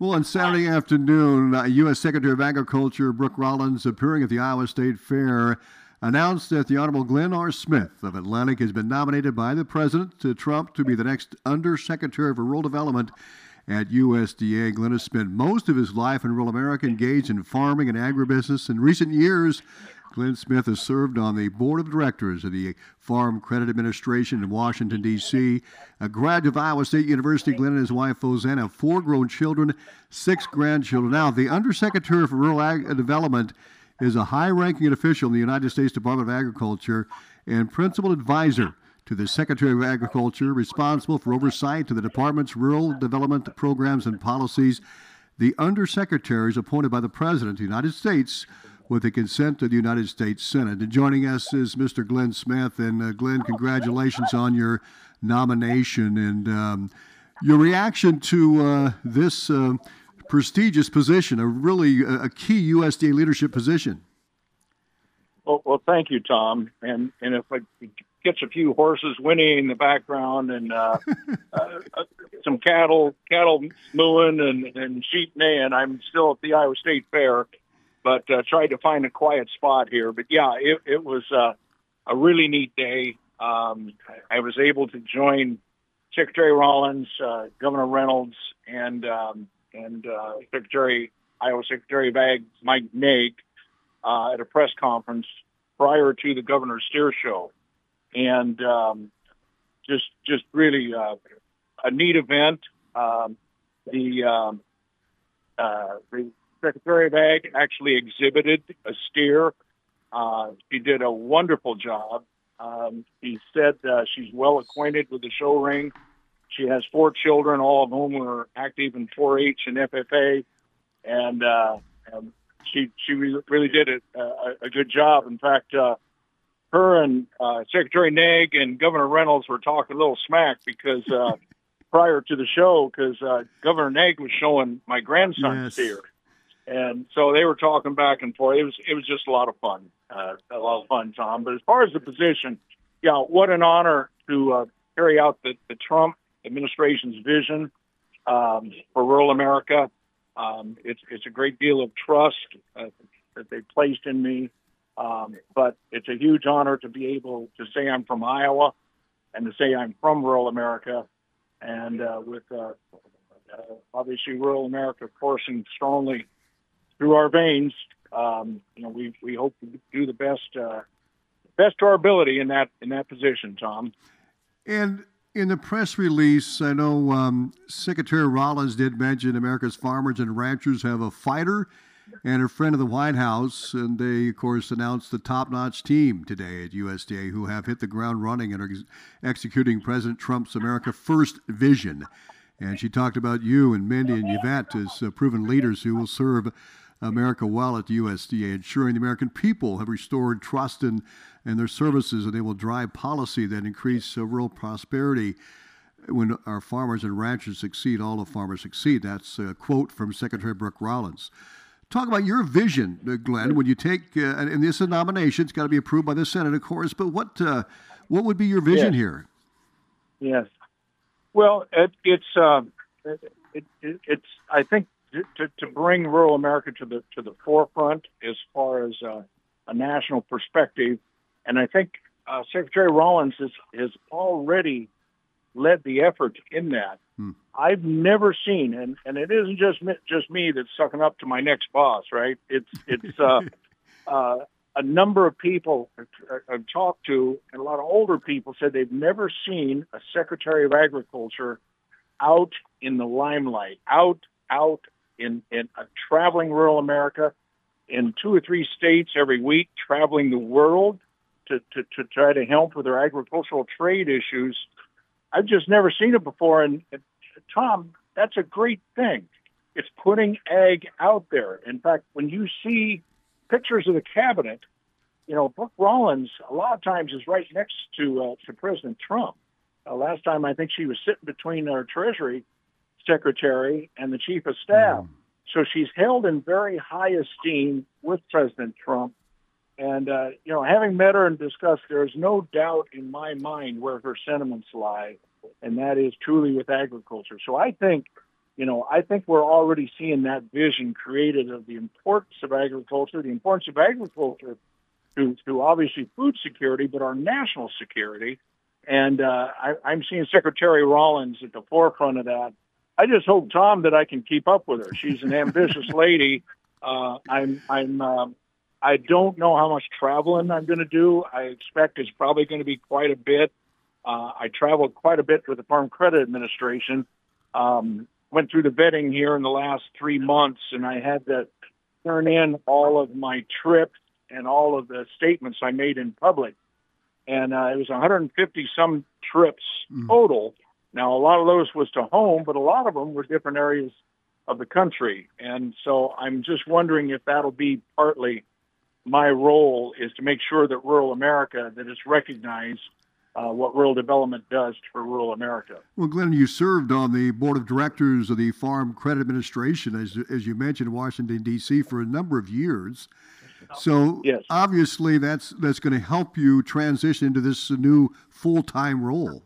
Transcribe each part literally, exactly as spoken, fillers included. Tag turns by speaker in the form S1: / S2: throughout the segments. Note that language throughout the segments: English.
S1: Well, on Saturday afternoon, uh, U S. Secretary of Agriculture Brooke Rollins, appearing at the Iowa State Fair, announced that the Honorable Glenn R. Smith of Atlantic has been nominated by the President to Trump to be the next Undersecretary for Rural Development at U S D A. Glenn has spent most of his life in rural America, engaged in farming and agribusiness. In recent years, Glenn Smith has served on the board of directors of the Farm Credit Administration in Washington, D C A graduate of Iowa State University, Glenn and his wife, Fozanne, have four grown children, six grandchildren. Now, the Undersecretary for Rural Ag- Development is a high-ranking official in the United States Department of Agriculture and principal advisor to the Secretary of Agriculture, responsible for oversight to the department's rural development programs and policies. The Undersecretary is appointed by the President of the United States with the consent of the United States Senate. And joining us is Mister Glenn Smith. And uh, Glenn, congratulations on your nomination and um, your reaction to uh, this uh, prestigious position, a really a key U S D A leadership position.
S2: Well, well, thank you, Tom. And and if I gets a few horses whinnying in the background and uh, uh, some cattle cattle mooing and, and sheep neighing, I'm still at the Iowa State Fair, but uh, tried to find a quiet spot here. But yeah, it, it was uh, a really neat day. Um, I was able to join Secretary Rollins, uh, Governor Reynolds, and um, and uh, Secretary Iowa Secretary of Ag Mike Naig uh, at a press conference prior to the Governor's Steer Show, and um, just just really uh, a neat event. Um, the um, uh, the Secretary of Ag actually exhibited a steer. Uh, she did a wonderful job. Um, he said uh, she's well acquainted with the show ring. She has four children, all of whom are active in four H and F F A, and uh, um, she she really did a, a, a good job. In fact, uh, her and uh, Secretary Naig and Governor Reynolds were talking a little smack because uh, prior to the show, because uh, Governor Naig was showing my grandson
S1: Yes.
S2: steer, and so they were talking back and forth. It was it was just a lot of fun, uh, a lot of fun, Tom. But as far as the position, yeah, what an honor to uh, carry out the, the Trump administration's vision um, for rural America. Um, it's it's a great deal of trust uh, that they placed in me, um, but it's a huge honor to be able to say I'm from Iowa and to say I'm from rural America, and uh, with uh, uh, obviously rural America coursing strongly through our veins. Um, you know, we we hope to do the best uh, best to our ability in that in that position, Tom.
S1: And in the press release, I know um, Secretary Rollins did mention America's farmers and ranchers have a fighter and a friend of the White House, and they, of course, announced the top-notch team today at U S D A who have hit the ground running and are ex- executing President Trump's America First vision. And she talked about you and Mindy and Yvette as uh, proven leaders who will serve America well at the U S D A, ensuring the American people have restored trust in, in their services, and they will drive policy that increase uh, rural prosperity. When our farmers and ranchers succeed, all the farmers succeed. That's a quote from Secretary Brooke Rollins. Talk about your vision, uh, Glenn, when you take, uh, and, and this is a nomination, it's got to be approved by the Senate, of course, but what uh, what would be your vision
S2: Yes.
S1: here?
S2: Yes. Well, it, it's uh, it, it, it's I think to, to bring rural America to the to the forefront as far as uh, a national perspective, and I think uh, Secretary Rollins has has already led the effort in that.
S1: Hmm.
S2: I've never seen, and, and it isn't just me, just me that's sucking up to my next boss, right? It's it's uh, uh, a number of people I've talked to, and a lot of older people said they've never seen a Secretary of Agriculture out in the limelight, out out in in uh, traveling rural America, in two or three states every week, traveling the world to, to, to try to help with their agricultural trade issues. I've just never seen it before. And, and Tom, that's a great thing. It's putting ag out there. In fact, when you see pictures of the cabinet, you know, Brooke Rollins a lot of times is right next to uh, to President Trump. Uh, last time I think she was sitting between our Treasury Secretary and the Chief of Staff. Mm. So she's held in very high esteem with President Trump. And, uh, you know, having met her and discussed, there is no doubt in my mind where her sentiments lie, and that is truly with agriculture. So I think, you know, I think we're already seeing that vision created of the importance of agriculture, the importance of agriculture to, to obviously food security, but our national security. And uh, I, I'm seeing Secretary Rollins at the forefront of that. I just hope, Tom, that I can keep up with her. She's an ambitious lady. Uh, I'm, I'm, um, I don't know how much traveling I'm going to do. I expect it's probably going to be quite a bit. Uh, I traveled quite a bit with the Farm Credit Administration. Um, went through the vetting here in the last three months, and I had to turn in all of my trips and all of the statements I made in public. And uh, it was one hundred fifty some trips total. Now, a lot of those was to home, but a lot of them were different areas of the country. And so I'm just wondering if that'll be partly my role, is to make sure that rural America, that it's recognized uh, what rural development does for rural America.
S1: Well, Glenn, you served on the board of directors of the Farm Credit Administration, as, as you mentioned, in Washington, D C for a number of years. So
S2: yes.
S1: Obviously that's that's going to help you transition into this new full-time role.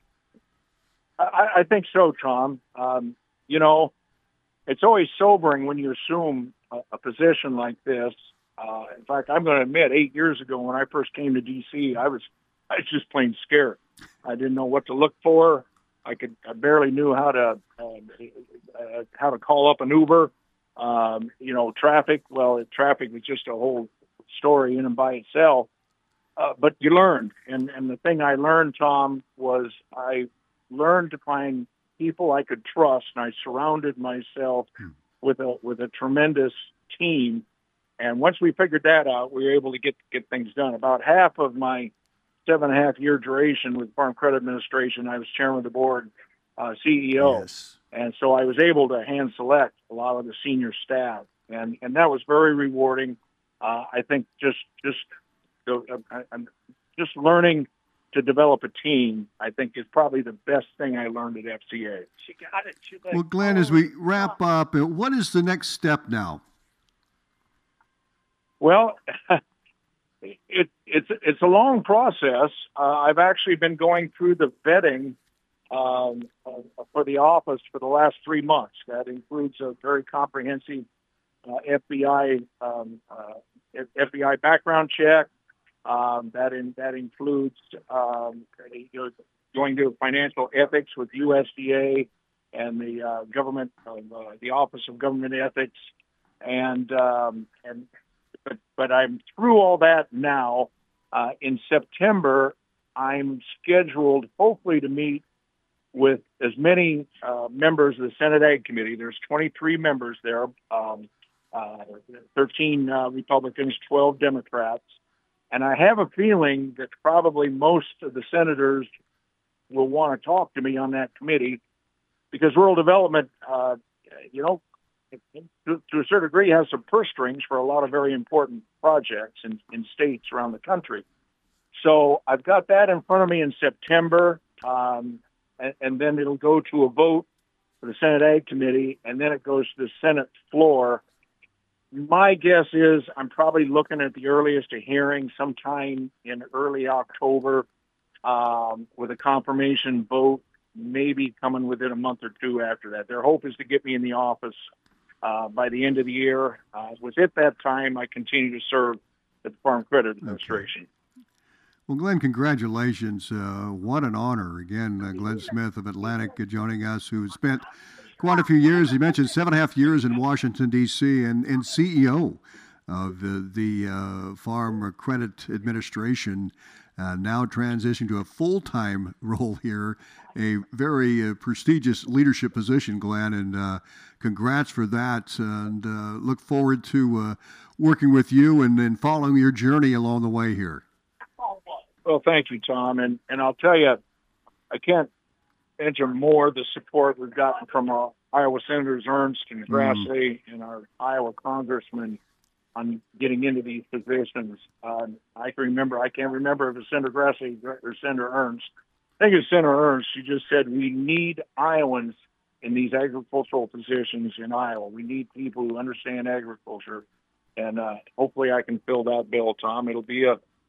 S2: I, I think so, Tom. Um, you know, it's always sobering when you assume a, a position like this. Uh, in fact, I'm going to admit, eight years ago when I first came to D C, I was I was just plain scared. I didn't know what to look for. I could I barely knew how to uh, uh, how to call up an Uber. Um, you know, traffic. Well, traffic was just a whole story in and by itself. Uh, but you learned, and and the thing I learned, Tom, was I learned to find people I could trust, and I surrounded myself with a with a tremendous team. And once we figured that out, we were able to get get things done. About half of my seven and a half year duration with Farm Credit Administration, I was chairman of the board, uh, C E O. Yes. And so I was able to hand select a lot of the senior staff. And, and that was very rewarding. Uh, I think just, just, uh, I'm just learning to develop a team, I think, is probably the best thing I learned at F C A.
S3: She got it. She
S1: well, Glenn, as we wrap up, what is the next step now?
S2: Well, it, it's it's a long process. Uh, I've actually been going through the vetting um, uh, for the office for the last three months. That includes a very comprehensive uh, F B I um, uh, F B I background check. Um, that in, that includes um, you know, going to financial ethics with U S D A and the uh, government, uh, the Office of Government Ethics, and um, and. But, but I'm through all that now. Uh, in September, I'm scheduled hopefully to meet with as many uh, members of the Senate Ag Committee. There's twenty-three members there, um, uh, thirteen uh, Republicans, twelve Democrats. And I have a feeling that probably most of the senators will want to talk to me on that committee, because rural development, uh, you know, To, to a certain degree, has some purse strings for a lot of very important projects in, in states around the country. So I've got that in front of me in September, um, and, and then it'll go to a vote for the Senate Ag Committee, and then it goes to the Senate floor. My guess is I'm probably looking at the earliest a hearing sometime in early October, um, with a confirmation vote maybe coming within a month or two after that. Their hope is to get me in the office Uh, by the end of the year. Uh, was at that time I continue to serve at the Farm Credit Administration.
S1: Okay. Well, Glenn, congratulations. Uh, what an honor. Again, uh, Glenn Smith of Atlantic uh, joining us, who spent quite a few years, he mentioned seven and a half years in Washington, D C, and, and C E O of the, the uh, Farm Credit Administration, uh, now transitioning to a full-time role here, a very uh, prestigious leadership position, Glenn, and uh, congrats for that, and uh, look forward to uh, working with you and, and following your journey along the way here.
S2: Well, thank you, Tom, and, and I'll tell you, I can't mention more the support we've gotten from our Iowa Senators Ernst and Grassley mm. and our Iowa Congressman on getting into these positions. Uh, I can remember, I can't remember if it was Senator Grassley or Senator Ernst. I think it's Senator Ernst. She just said, we need Iowans in these agricultural positions in Iowa. We need people who understand agriculture. And uh, hopefully I can fill that bill, Tom. It'll be a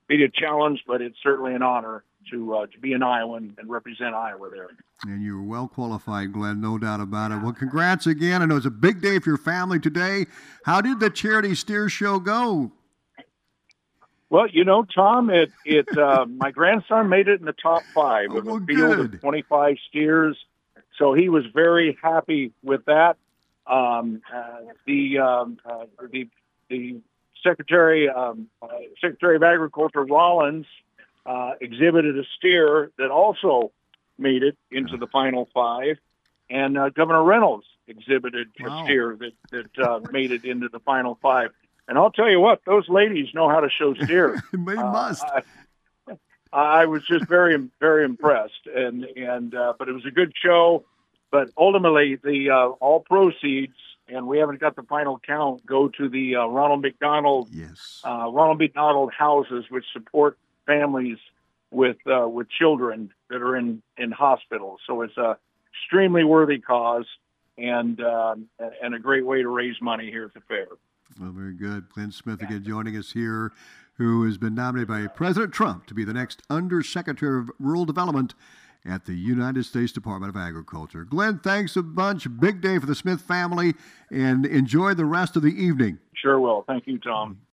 S2: be a challenge, but it's certainly an honor to uh, to be an Iowan and represent Iowa there.
S1: And you're well qualified, Glenn, no doubt about it. Well, congrats again. I know it's a big day for your family today. How did the charity steer show go?
S2: Well, you know, Tom, it it uh, my grandson made it in the top five
S1: Oh,
S2: of
S1: well,
S2: a field
S1: good.
S2: of twenty-five steers, so he was very happy with that. Um, uh, the um, uh, the the Secretary um, uh, Secretary of Agriculture Rollins uh, exhibited a steer that also made it into the final five, and uh, Governor Reynolds exhibited
S1: Wow.
S2: a steer that that uh, made it into the final five. And I'll tell you what, those ladies know how to show steer.
S1: They
S2: Uh,
S1: must.
S2: I, I was just very, very impressed, and and uh, but it was a good show. But ultimately, the uh, all proceeds, and we haven't got the final count, go to the uh, Ronald McDonald
S1: Yes.
S2: uh, Ronald McDonald houses, which support families with uh, with children that are in in hospitals. So it's a extremely worthy cause, and um, and a great way to raise money here at the fair.
S1: Well, very good. Glenn Smith again joining us here, who has been nominated by President Trump to be the next Undersecretary of Rural Development at the United States Department of Agriculture. Glenn, thanks a bunch. Big day for the Smith family, and enjoy the rest of the evening.
S2: Sure will. Thank you, Tom.